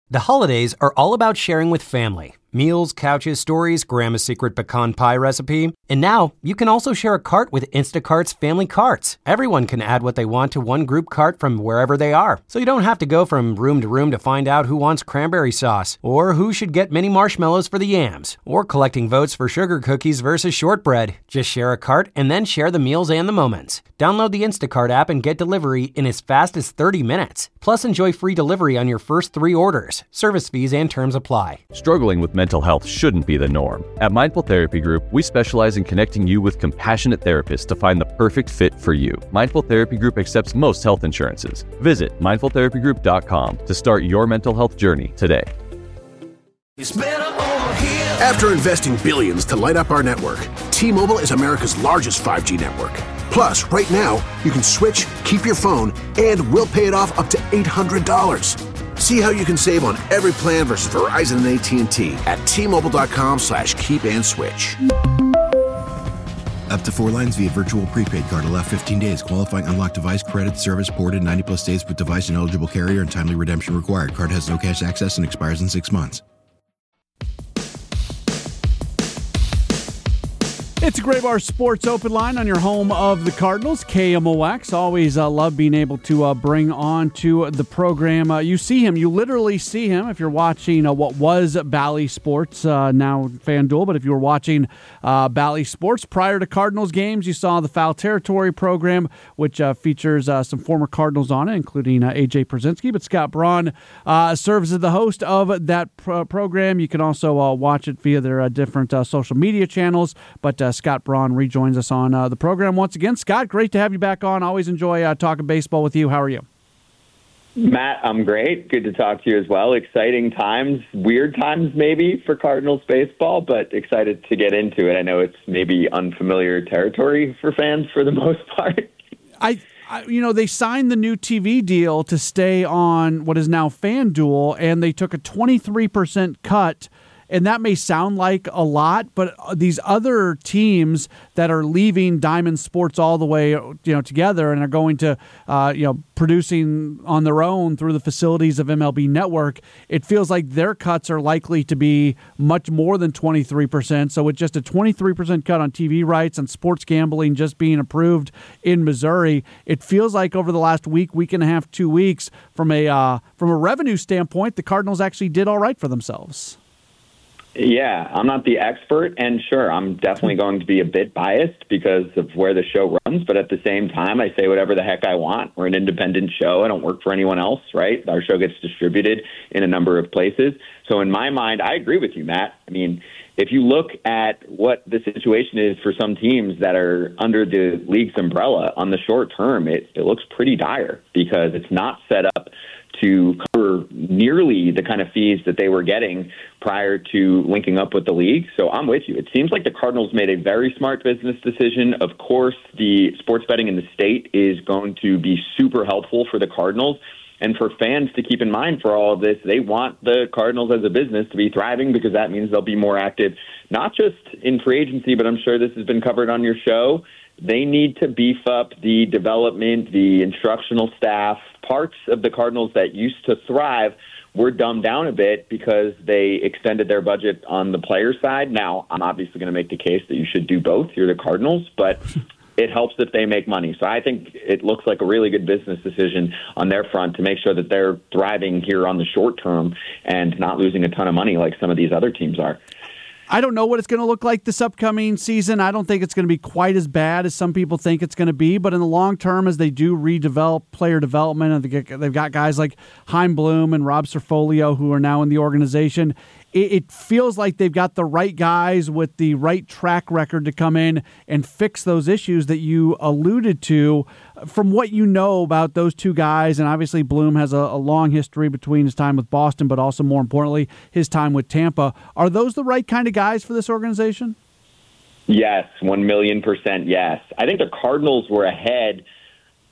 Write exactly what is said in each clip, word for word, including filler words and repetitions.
The holidays are all about sharing with family. Meals, couches, stories, Grandma's secret pecan pie recipe. And now, you can also share a cart with Instacart's Family Carts. Everyone can add what they want to one group cart from wherever they are. So you don't have to go from room to room to find out who wants cranberry sauce, or who should get mini marshmallows for the yams, or collecting votes for sugar cookies versus shortbread. Just share a cart and then share the meals and the moments. Download the Instacart app and get delivery in as fast as thirty minutes. Plus, enjoy free delivery on your first three orders. Service fees and terms apply. Struggling with mental health shouldn't be the norm. At Mindful Therapy Group, we specialize in connecting you with compassionate therapists to find the perfect fit for you. Mindful Therapy Group accepts most health insurances. Visit mindful therapy group dot com to start your mental health journey today. After investing billions to light up our network, T-Mobile is America's largest five G network. Plus, right now, you can switch, keep your phone, and we'll pay it off up to eight hundred dollars. See how you can save on every plan versus Verizon and A T and T at T-Mobile.com slash keep and switch. Up to four lines via virtual prepaid card. Allow fifteen days. Qualifying unlocked device credit service ported ninety plus days with device and eligible carrier and timely redemption required. Card has no cash access and expires in six months. It's a Graybar Sports Open Line on your home of the Cardinals, K M O X. Always uh, love being able to uh, bring on to the program. Uh, you see him, you literally see him if you're watching uh, what was Bally Sports, uh, now FanDuel. But if you were watching uh, Bally Sports prior to Cardinals games, you saw the Foul Territory program, which uh, features uh, some former Cardinals on it, including uh, A J Pierzynski. But Scott Braun uh, serves as the host of that pro- program. You can also uh, watch it via their uh, different uh, social media channels. But uh, Scott Braun rejoins us on uh, the program once again. Scott, great to have you back on. Always enjoy uh, talking baseball with you. How are you? Matt, I'm great. Good to talk to you as well. Exciting times, weird times maybe for Cardinals baseball, but excited to get into it. I know it's maybe unfamiliar territory for fans for the most part. I, I you know, they signed the new T V deal to stay on what is now FanDuel, and they took a twenty-three percent cut. And that may sound like a lot, but these other teams that are leaving Diamond Sports all the way, you know, together and are going to, uh, you know, producing on their own through the facilities of M L B Network, it feels like their cuts are likely to be much more than twenty-three percent. So with just a twenty-three percent cut on T V rights and sports gambling just being approved in Missouri, it feels like over the last week, week and a half, two weeks, from a uh, from a revenue standpoint, the Cardinals actually did all right for themselves. Yeah, I'm not the expert, and sure, I'm definitely going to be a bit biased because of where the show runs, but at the same time, I say whatever the heck I want. We're an independent show. I don't work for anyone else, right? Our show gets distributed in a number of places. So in my mind, I agree with you, Matt. I mean, if you look at what the situation is for some teams that are under the league's umbrella on the short term, it, it looks pretty dire because it's not set up to cover nearly the kind of fees that they were getting prior to linking up with the league. So I'm with you. It seems like the Cardinals made a very smart business decision. Of course, the sports betting in the state is going to be super helpful for the Cardinals. And for fans to keep in mind for all of this, they want the Cardinals as a business to be thriving because that means they'll be more active, not just in free agency, but I'm sure this has been covered on your show. They need to beef up the development, the instructional staff. Parts of the Cardinals that used to thrive were dumbed down a bit because they extended their budget on the player side. Now, I'm obviously going to make the case that you should do both. You're the Cardinals, but it helps if they make money. So I think it looks like a really good business decision on their front to make sure that they're thriving here on the short term and not losing a ton of money like some of these other teams are. I don't know what it's going to look like this upcoming season. I don't think it's going to be quite as bad as some people think it's going to be. But in the long term, as they do redevelop player development, and they've got guys like Chaim Bloom and Rob Cerfolio who are now in the organization, it feels like they've got the right guys with the right track record to come in and fix those issues that you alluded to. From what you know about those two guys, and obviously Bloom has a, a long history between his time with Boston, but also more importantly, his time with Tampa. Are those the right kind of guys for this organization? Yes, one million percent yes. I think the Cardinals were ahead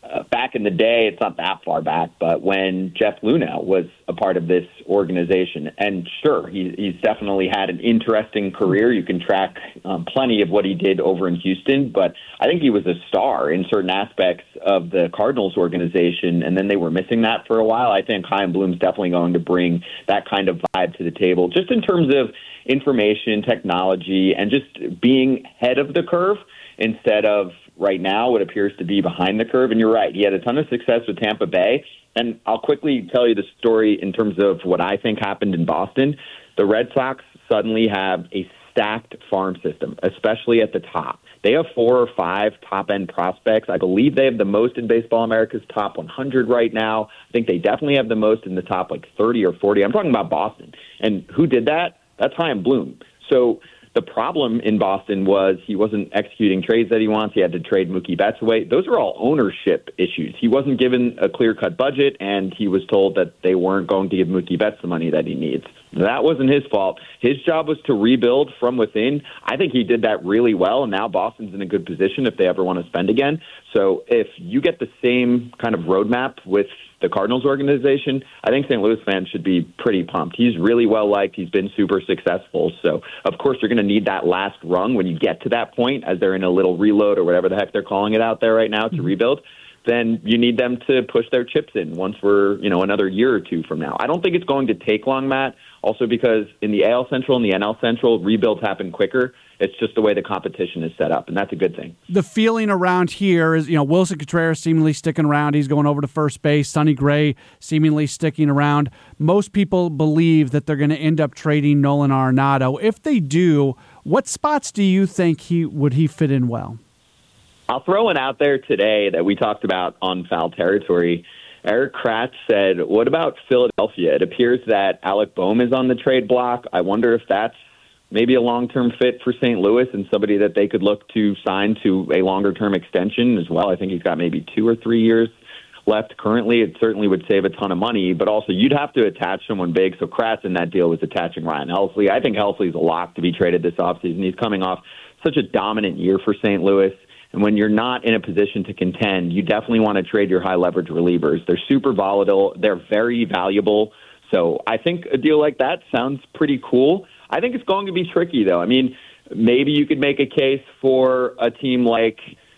uh, back in the day, it's not that far back, but when Jeff Luna was a part of this organization. And sure, he, he's definitely had an interesting career. You can track um, plenty of what he did over in Houston, but I think he was a star in certain aspects of the Cardinals organization, and then they were missing that for a while. I think Chaim Bloom's definitely going to bring that kind of vibe to the table, just in terms of information, technology, and just being ahead of the curve instead of right now what appears to be behind the curve. And you're right, he had a ton of success with Tampa Bay. And I'll quickly tell you the story in terms of what I think happened in Boston. The Red Sox suddenly have a stacked farm system, especially at the top. They have four or five top-end prospects. I believe they have the most in Baseball America's top one hundred right now. I think they definitely have the most in the top like thirty or forty. I'm talking about Boston. And who did that? That's Chaim Bloom. So the problem in Boston was he wasn't executing trades that he wants. He had to trade Mookie Betts away. Those are all ownership issues. He wasn't given a clear-cut budget, and he was told that they weren't going to give Mookie Betts the money that he needs. That wasn't his fault. His job was to rebuild from within. I think he did that really well, and now Boston's in a good position if they ever want to spend again. So if you get the same kind of roadmap with the Cardinals organization, I think Saint Louis fans should be pretty pumped. He's really well-liked. He's been super successful. So, of course, you're going to need that last rung when you get to that point, as they're in a little reload or whatever the heck they're calling it out there right now to mm-hmm. rebuild. Then you need them to push their chips in once we're, you know, another year or two from now. I don't think it's going to take long, Matt, also because in the A L Central and the N L Central, rebuilds happen quicker. It's just the way the competition is set up, and that's a good thing. The feeling around here is, you know, Wilson Contreras seemingly sticking around. He's going over to first base. Sonny Gray seemingly sticking around. Most people believe that they're going to end up trading Nolan Arenado. If they do, what spots do you think he would he fit in well? I'll throw one out there today that we talked about on Foul Territory. Eric Kratz said, what about Philadelphia? It appears that Alec Bohm is on the trade block. I wonder if that's maybe a long-term fit for Saint Louis and somebody that they could look to sign to a longer-term extension as well. I think he's got maybe two or three years left currently. It certainly would save a ton of money, but also you'd have to attach someone big. So Kratz in that deal was attaching Ryan Helsley. I think Helsley's a lock to be traded this offseason. He's coming off such a dominant year for Saint Louis. And when you're not in a position to contend, you definitely want to trade your high-leverage relievers. They're super volatile. They're very valuable. So I think a deal like that sounds pretty cool. I think it's going to be tricky, though. I mean, maybe you could make a case for a team like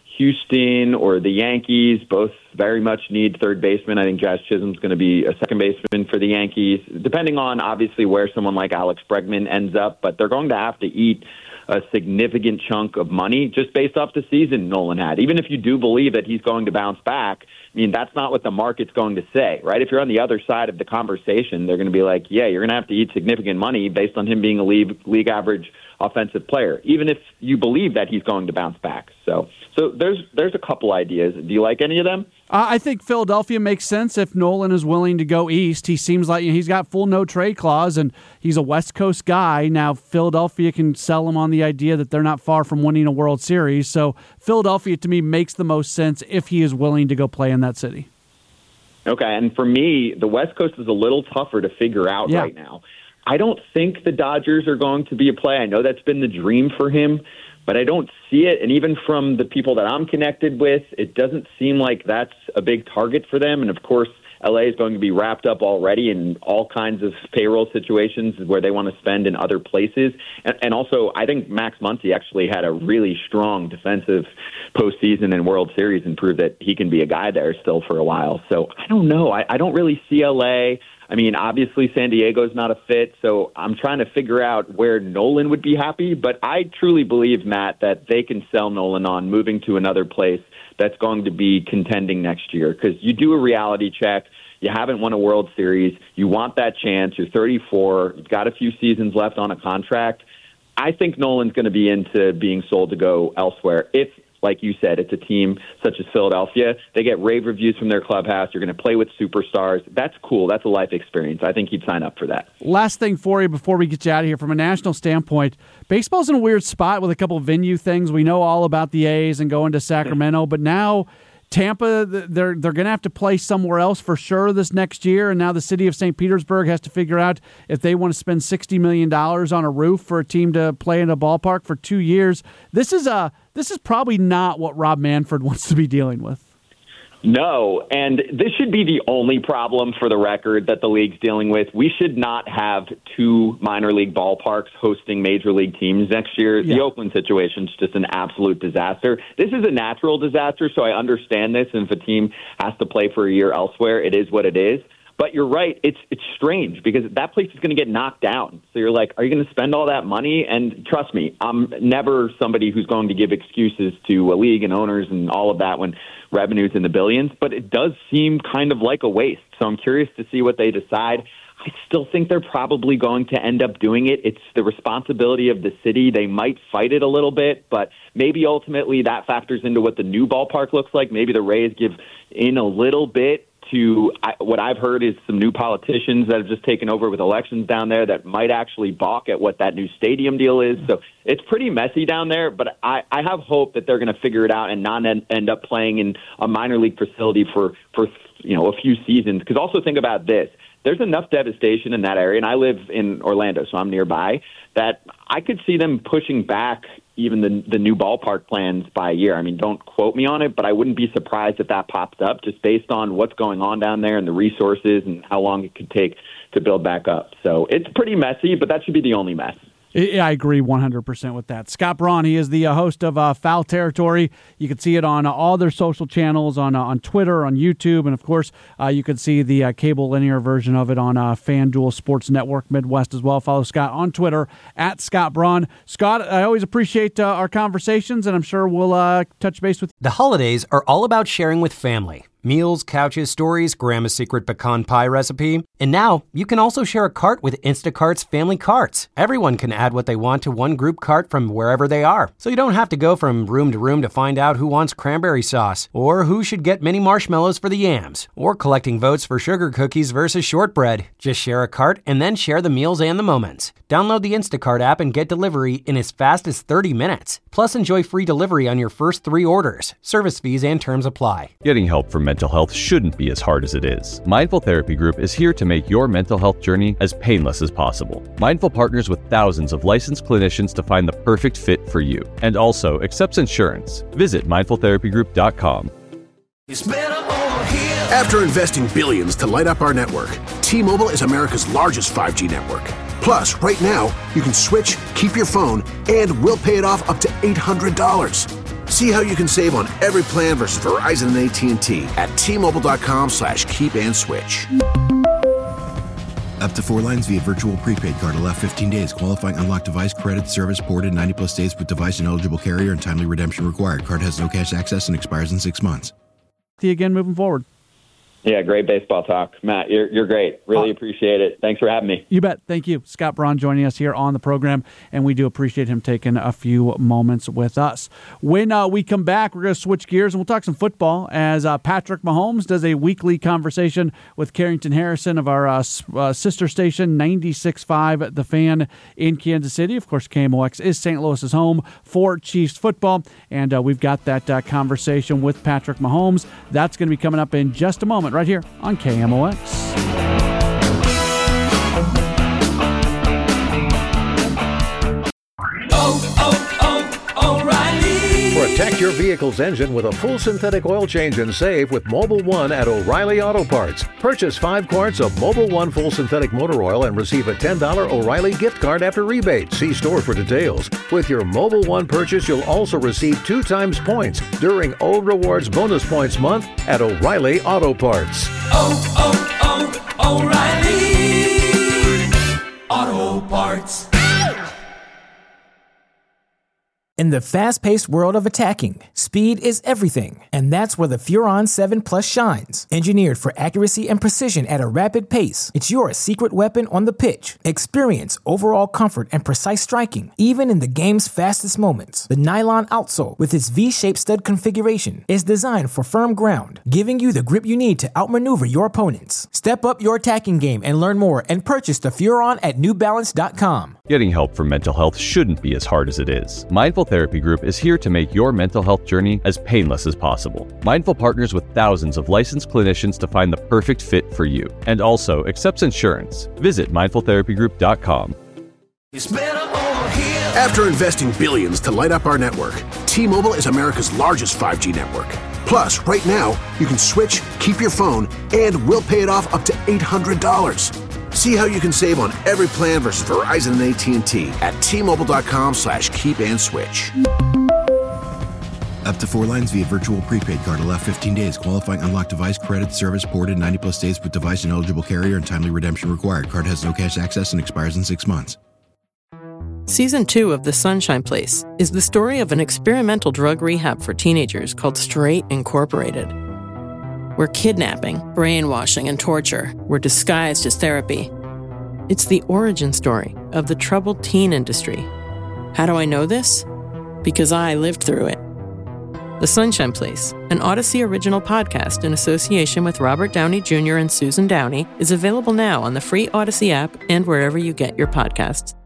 Houston or the Yankees. Both very much need third baseman. I think Jazz Chisholm's going to be a second baseman for the Yankees, depending on, obviously, where someone like Alex Bregman ends up. But they're going to have to eat a significant chunk of money just based off the season Nolan had. Even if you do believe that he's going to bounce back, I mean, that's not what the market's going to say, right? If you're on the other side of the conversation, they're going to be like, yeah, you're going to have to eat significant money based on him being a league, league average offensive player, even if you believe that he's going to bounce back. So so there's there's a couple ideas. Do you like any of them? Uh, I think Philadelphia makes sense if Nolan is willing to go east. He seems like, you know, he's got full no-trade clause, and he's a West Coast guy. Now, Philadelphia can sell him on the idea that they're not far from winning a World Series. So Philadelphia, to me, makes the most sense if he is willing to go play in that city. Okay, and for me, the West Coast is a little tougher to figure out yeah. right now. I don't think the Dodgers are going to be a play. I know that's been the dream for him, but I don't see it. And even from the people that I'm connected with, it doesn't seem like that's a big target for them. And, of course, L A is going to be wrapped up already in all kinds of payroll situations where they want to spend in other places. And, and also, I think Max Muncy actually had a really strong defensive postseason and World Series and proved that he can be a guy there still for a while. So I don't know. I, I don't really see L A. I mean, obviously San Diego's not a fit, so I'm trying to figure out where Nolan would be happy. But I truly believe, Matt, that they can sell Nolan on moving to another place that's going to be contending next year. Because you do a reality check. You haven't won a World Series. You want that chance. You're thirty-four. You've got a few seasons left on a contract. I think Nolan's going to be into being sold to go elsewhere. If, like you said, it's a team such as Philadelphia. They get rave reviews from their clubhouse. You're going to play with superstars. That's cool. That's a life experience. I think he'd sign up for that. Last thing for you before we get you out of here, from a national standpoint, baseball's in a weird spot with a couple of venue things. We know all about the A's and going to Sacramento, but now Tampa, they're they're going to have to play somewhere else for sure this next year, and now the city of Saint Petersburg has to figure out if they want to spend sixty million dollars on a roof for a team to play in a ballpark for two years. This is a this is probably not what Rob Manfred wants to be dealing with. No, and this should be the only problem for the record that the league's dealing with. We should not have two minor league ballparks hosting major league teams next year. Yeah. The Oakland situation is just an absolute disaster. This is a natural disaster, so I understand this, and if a team has to play for a year elsewhere, it is what it is. But you're right, it's it's strange because that place is going to get knocked down. So you're like, are you going to spend all that money? And trust me, I'm never somebody who's going to give excuses to a league and owners and all of that when revenue's in the billions. But it does seem kind of like a waste. So I'm curious to see what they decide. I still think they're probably going to end up doing it. It's the responsibility of the city. They might fight it a little bit, but maybe ultimately that factors into what the new ballpark looks like. Maybe the Rays give in a little bit to I, what I've heard is some new politicians that have just taken over with elections down there that might actually balk at what that new stadium deal is. So it's pretty messy down there, but I, I have hope that they're going to figure it out and not end, end up playing in a minor league facility for, for you know, a few seasons. Because also think about this. There's enough devastation in that area, and I live in Orlando, so I'm nearby, that I could see them pushing back even the the new ballpark plans by a year. I mean, don't quote me on it, but I wouldn't be surprised if that pops up just based on what's going on down there and the resources and how long it could take to build back up. So it's pretty messy, but that should be the only mess. I agree one hundred percent with that. Scott Braun, he is the uh, host of uh, Foul Territory. You can see it on uh, all their social channels, on uh, on Twitter, on YouTube, and of course, uh, you can see the uh, cable linear version of it on uh, FanDuel Sports Network Midwest as well. Follow Scott on Twitter, at Scott Braun. Scott, I always appreciate uh, our conversations, and I'm sure we'll uh, touch base with you. The holidays are all about sharing with family. Meals, couches, stories, Grandma's secret pecan pie recipe. And now, you can also share a cart with Instacart's family carts. Everyone can add what they want to one group cart from wherever they are. So you don't have to go from room to room to find out who wants cranberry sauce, or who should get mini marshmallows for the yams, or collecting votes for sugar cookies versus shortbread. Just share a cart and then share the meals and the moments. Download the Instacart app and get delivery in as fast as thirty minutes. Plus, enjoy free delivery on your first three orders. Service fees and terms apply. Getting help from mental health shouldn't be as hard as it is. Mindful Therapy Group is here to make your mental health journey as painless as possible. Mindful partners with thousands of licensed clinicians to find the perfect fit for you, and also accepts insurance. Visit mindful therapy group dot com. After investing billions to light up our network, T-Mobile is America's largest five G network. Plus, right now, you can switch, keep your phone, and we'll pay it off up to eight hundred dollars. See how you can save on every plan versus Verizon and A T and T at T-Mobile.com slash keep and switch. Up to four lines via virtual prepaid card. Allow fifteen days. Qualifying unlocked device credit service ported ninety plus days with device and eligible carrier and timely redemption required. Card has no cash access and expires in six months. See you again moving forward. Yeah, great baseball talk. Matt, you're you're great. Really uh, appreciate it. Thanks for having me. You bet. Thank you. Scott Braun joining us here on the program, and we do appreciate him taking a few moments with us. When uh, we come back, we're going to switch gears, and we'll talk some football as uh, Patrick Mahomes does a weekly conversation with Carrington Harrison of our uh, uh, sister station, ninety-six point five The Fan in Kansas City. Of course, K M O X is Saint Louis's home for Chiefs football, and uh, we've got that uh, conversation with Patrick Mahomes. That's going to be coming up in just a moment, right here on K M O X. Oh, oh, oh, O'Reilly! Protect your vehicle's engine with a full synthetic oil change and save with Mobil one at O'Reilly Auto Parts. Purchase five quarts of Mobil one full synthetic motor oil and receive a ten dollars O'Reilly gift card after rebate. See store for details. With your Mobil one purchase, you'll also receive two times points during O Rewards Bonus Points Month at O'Reilly Auto Parts. Oh, oh, oh, O'Reilly Auto Parts. In the fast-paced world of attacking, speed is everything, and that's where the Furon seven Plus shines. Engineered for accuracy and precision at a rapid pace, it's your secret weapon on the pitch. Experience overall comfort and precise striking, even in the game's fastest moments. The nylon outsole, with its V-shaped stud configuration, is designed for firm ground, giving you the grip you need to outmaneuver your opponents. Step up your attacking game and learn more and purchase the Furon at new balance dot com. Getting help for mental health shouldn't be as hard as it is. Mindful Therapy Group is here to make your mental health journey as painless as possible. Mindful partners with thousands of licensed clinicians to find the perfect fit for you, and also accepts insurance. Visit mindful therapy group dot com. After investing billions to light up our network, T-Mobile is America's largest five G network. Plus, right now, you can switch, keep your phone, and we'll pay it off up to eight hundred dollars. See how you can save on every plan versus Verizon and A T and T at T-Mobile.com slash keep and switch. Up to four lines via virtual prepaid card. Allow fifteen days. Qualifying unlocked device credit service ported ninety plus days with device and eligible carrier and timely redemption required. Card has no cash access and expires in six months. Season two of The Sunshine Place is the story of an experimental drug rehab for teenagers called Straight Incorporated, where kidnapping, brainwashing, and torture were disguised as therapy. It's the origin story of the troubled teen industry. How do I know this? Because I lived through it. The Sunshine Place, an Odyssey original podcast in association with Robert Downey Junior and Susan Downey, is available now on the free Odyssey app and wherever you get your podcasts.